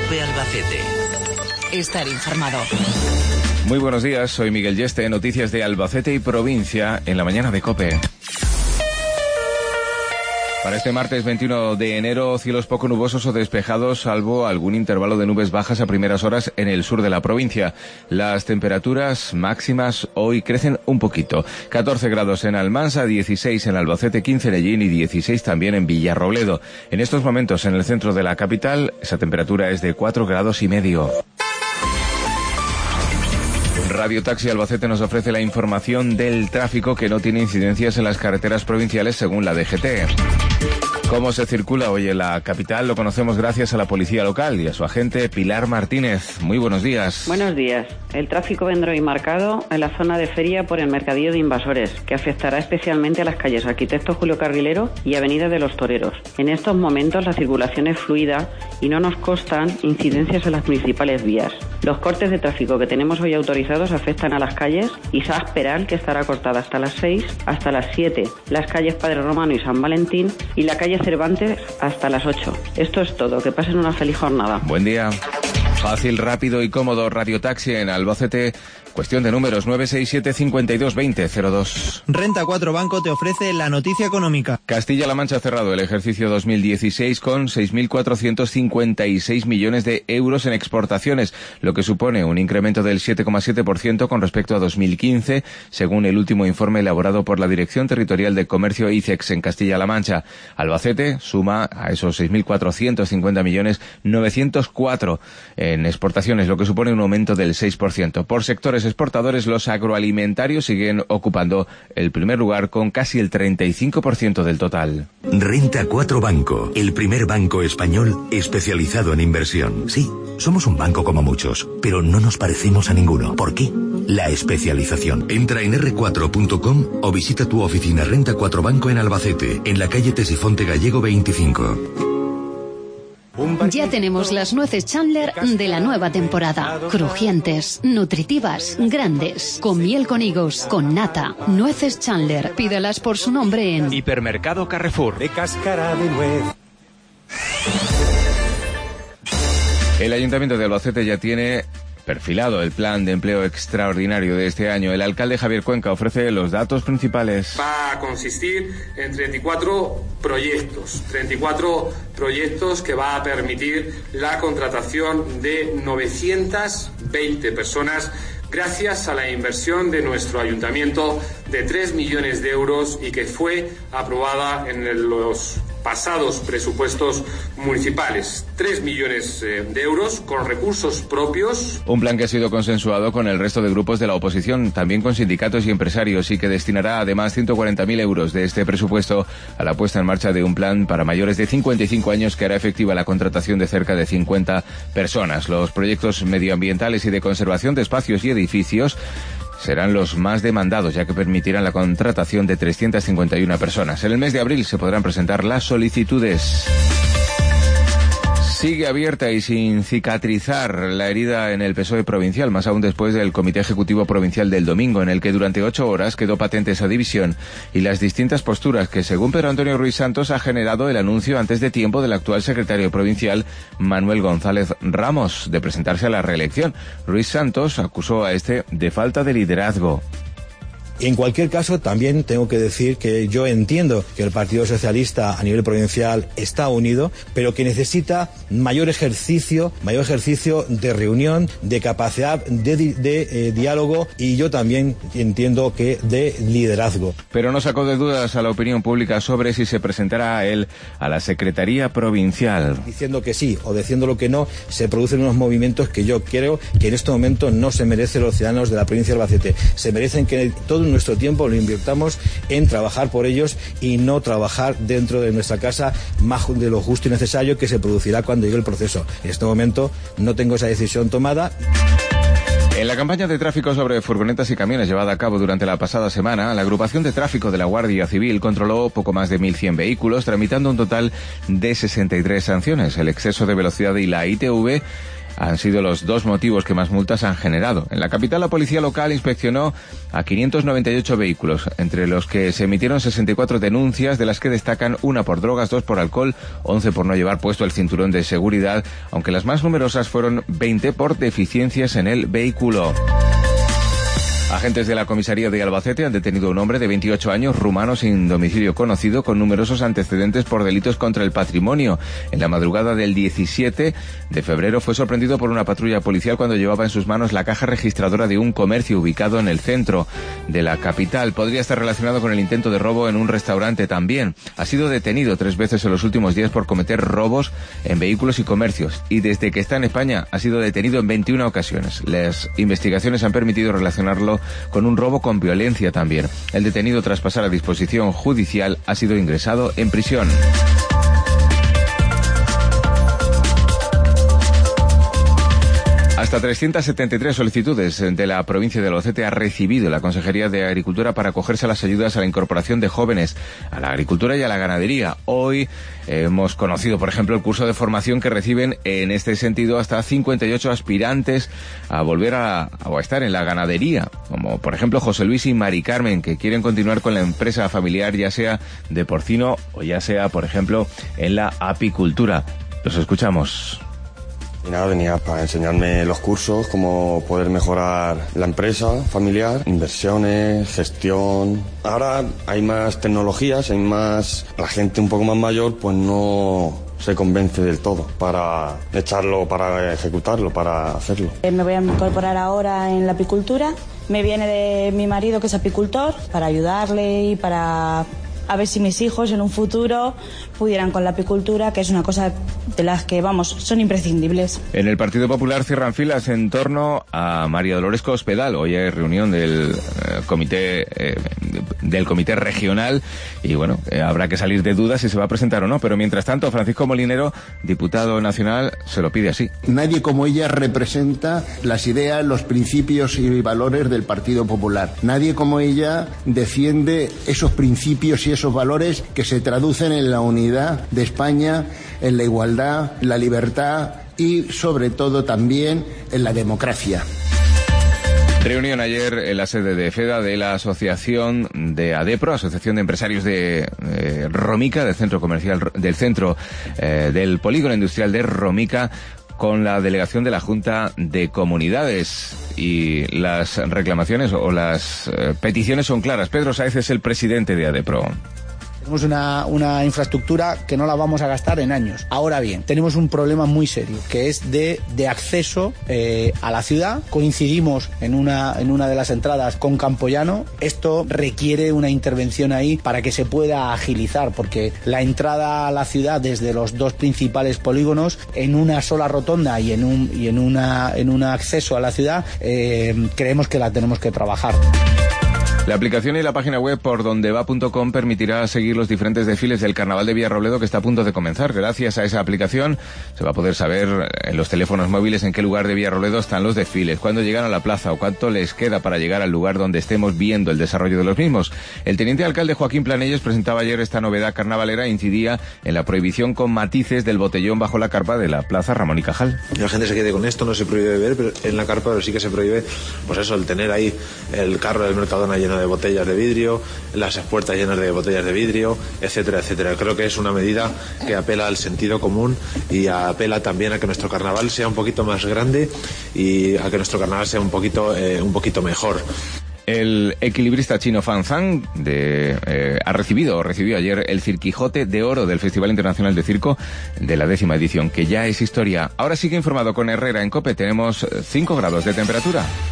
COPE Albacete. Estar informado. Muy buenos días, soy Miguel Yeste, noticias de Albacete y provincia en la mañana de COPE. Para este martes 21 de enero, cielos poco nubosos o despejados, salvo algún intervalo de nubes bajas a primeras horas en el sur de la provincia. Las temperaturas máximas hoy crecen un poquito. 14 grados en Almansa, 16 en Albacete, 15 en Ellín y 16 también en Villarrobledo. En estos momentos, en el centro de la capital, esa temperatura es de 4,5 grados. Radio Taxi Albacete nos ofrece la información del tráfico que no tiene incidencias en las carreteras provinciales según la DGT. ¿Cómo se circula hoy en la capital? Lo conocemos gracias a la policía local y a su agente Pilar Martínez. Muy buenos días. Buenos días. El tráfico vendrá hoy marcado en la zona de feria por el mercadillo de Invasores, que afectará especialmente a las calles Arquitecto Julio Carrilero y Avenida de los Toreros. En estos momentos la circulación es fluida y no nos constan incidencias en las principales vías. Los cortes de tráfico que tenemos hoy autorizados afectan a las calles Isaac Peral, que estará cortada hasta las 6, hasta las 7, las calles Padre Romano y San Valentín y la calle Cervantes hasta las 8. Esto es todo. Que pasen una feliz jornada. Buen día. Fácil, rápido y cómodo. Radio Taxi en Albacete. Cuestión de números 967 52 20 02. Renta 4 Banco te ofrece la noticia económica. Castilla-La Mancha ha cerrado el ejercicio 2016 con 6.456 millones de euros en exportaciones, lo que supone un incremento del 7,7% con respecto a 2015, según el último informe elaborado por la Dirección Territorial de Comercio ICEX en Castilla-La Mancha. Albacete suma a esos 6.450 millones 904 en exportaciones, lo que supone un aumento del 6%. Por sectores exportadores, los agroalimentarios siguen ocupando el primer lugar con casi el 35% del total. Renta 4 Banco, el primer banco español especializado en inversión. Sí, somos un banco como muchos, pero no nos parecemos a ninguno. ¿Por qué? La especialización. Entra en r4.com o visita tu oficina Renta 4 Banco en Albacete, en la calle Tesifonte Gallego 25. Ya tenemos las nueces Chandler de la nueva temporada. Crujientes, nutritivas, grandes, con miel con higos, con nata. Nueces Chandler. Pídalas por su nombre en Hipermercado Carrefour. De cáscara de nuez. El Ayuntamiento de Albacete ya tiene perfilado el plan de empleo extraordinario de este año. El alcalde Javier Cuenca ofrece los datos principales. Va a consistir en 34 proyectos que va a permitir la contratación de 920 personas gracias a la inversión de nuestro ayuntamiento de 3 millones de euros y que fue aprobada en los pasados presupuestos municipales. 3 millones de euros con recursos propios. Un plan que ha sido consensuado con el resto de grupos de la oposición, también con sindicatos y empresarios, y que destinará además 140.000 euros de este presupuesto a la puesta en marcha de un plan para mayores de 55 años que hará efectiva la contratación de cerca de 50 personas. Los proyectos medioambientales y de conservación de espacios y edificios serán los más demandados, ya que permitirán la contratación de 351 personas. En el mes de abril se podrán presentar las solicitudes. Sigue abierta y sin cicatrizar la herida en el PSOE provincial, más aún después del Comité Ejecutivo Provincial del domingo, en el que durante 8 horas quedó patente esa división y las distintas posturas que, según Pedro Antonio Ruiz Santos, ha generado el anuncio antes de tiempo del actual secretario provincial, Manuel González Ramos, de presentarse a la reelección. Ruiz Santos acusó a este de falta de liderazgo. En cualquier caso, también tengo que decir que yo entiendo que el Partido Socialista a nivel provincial está unido, pero que necesita mayor ejercicio de reunión, de capacidad de diálogo, y yo también entiendo que de liderazgo. Pero no sacó de dudas a la opinión pública sobre si se presentará a él a la Secretaría Provincial. Diciendo que sí o diciendo lo que no, se producen unos movimientos que yo creo que en este momento no se merecen los ciudadanos de la provincia de Albacete. Se merecen que todo nuestro tiempo lo invirtamos en trabajar por ellos y no trabajar dentro de nuestra casa más de lo justo y necesario, que se producirá cuando llegue el proceso. En este momento no tengo esa decisión tomada. En la campaña de tráfico sobre furgonetas y camiones llevada a cabo durante la pasada semana, la agrupación de tráfico de la Guardia Civil controló poco más de 1.100 vehículos, tramitando un total de 63 sanciones. El exceso de velocidad y la ITV han sido los dos motivos que más multas han generado. En la capital, la policía local inspeccionó a 598 vehículos, entre los que se emitieron 64 denuncias, de las que destacan 1 por drogas, 2 por alcohol, 11 por no llevar puesto el cinturón de seguridad, aunque las más numerosas fueron 20 por deficiencias en el vehículo. Agentes de la comisaría de Albacete han detenido a un hombre de 28 años, rumano sin domicilio conocido, con numerosos antecedentes por delitos contra el patrimonio. En la madrugada del 17 de febrero fue sorprendido por una patrulla policial cuando llevaba en sus manos la caja registradora de un comercio ubicado en el centro de la capital. Podría estar relacionado con el intento de robo en un restaurante también. Ha sido detenido 3 veces en los últimos días por cometer robos en vehículos y comercios, y desde que está en España ha sido detenido en 21 ocasiones. Las investigaciones han permitido relacionarlo con un robo con violencia también. El detenido, tras pasar a disposición judicial, ha sido ingresado en prisión. Hasta 373 solicitudes de la provincia de Albacete ha recibido la Consejería de Agricultura para acogerse a las ayudas a la incorporación de jóvenes a la agricultura y a la ganadería. Hoy hemos conocido, por ejemplo, el curso de formación que reciben en este sentido hasta 58 aspirantes a volver a estar en la ganadería, como por ejemplo José Luis y Mari Carmen, que quieren continuar con la empresa familiar, ya sea de porcino o ya sea, por ejemplo, en la apicultura. Los escuchamos. Y nada, venía para enseñarme los cursos, cómo poder mejorar la empresa familiar, inversiones, gestión. Ahora hay más tecnologías, hay más... La gente un poco más mayor pues no se convence del todo para echarlo, para ejecutarlo, para hacerlo. Me voy a incorporar ahora en la apicultura. Me viene de mi marido, que es apicultor, para ayudarle y para... a ver si mis hijos en un futuro pudieran con la apicultura, que es una cosa de las que, vamos, son imprescindibles. En el Partido Popular cierran filas en torno a María Dolores Cospedal. Hoy hay reunión del comité regional y, bueno, habrá que salir de dudas si se va a presentar o no. Pero mientras tanto, Francisco Molinero, diputado nacional, se lo pide así. Nadie como ella representa las ideas, los principios y valores del Partido Popular. Nadie como ella defiende esos principios y esos valores que se traducen en la unidad de España, en la igualdad, la libertad y sobre todo también en la democracia. Reunión ayer en la sede de FEDA de la asociación de ADEPRO, Asociación de Empresarios de Romica, del centro comercial, del polígono industrial de Romica, con la delegación de la Junta de Comunidades. Y las reclamaciones o las peticiones son claras. Pedro Sáez es el presidente de ADEPRO. Tenemos una infraestructura que no la vamos a gastar en años. Ahora bien, tenemos un problema muy serio, que es de acceso a la ciudad. Coincidimos en una de las entradas con Campoyano. Esto requiere una intervención ahí para que se pueda agilizar, porque la entrada a la ciudad desde los dos principales polígonos en una sola rotonda y en un acceso a la ciudad, creemos que la tenemos que trabajar. La aplicación y la página web pordondeva.com permitirá seguir los diferentes desfiles del Carnaval de Villarrobledo, que está a punto de comenzar. Gracias a esa aplicación se va a poder saber en los teléfonos móviles en qué lugar de Villarrobledo están los desfiles, cuándo llegan a la plaza o cuánto les queda para llegar al lugar donde estemos viendo el desarrollo de los mismos. El teniente alcalde Joaquín Planelles presentaba ayer esta novedad carnavalera e incidía en la prohibición con matices del botellón bajo la carpa de la Plaza Ramón y Cajal. La gente se quede con esto, no se prohíbe beber, pero en la carpa, pero sí que se prohíbe, pues eso, el tener ahí el carro del Mercadona lleno de botellas de vidrio, las puertas llenas de botellas de vidrio, etcétera, etcétera. Creo que es una medida que apela al sentido común y apela también a que nuestro carnaval sea un poquito más grande y a que nuestro carnaval sea un poquito mejor. El equilibrista chino Fan Zhang recibió ayer el Cirquijote de Oro del Festival Internacional de Circo de la 10ª edición, que ya es historia. Ahora sigue informado con Herrera en COPE. Tenemos 5 grados de temperatura.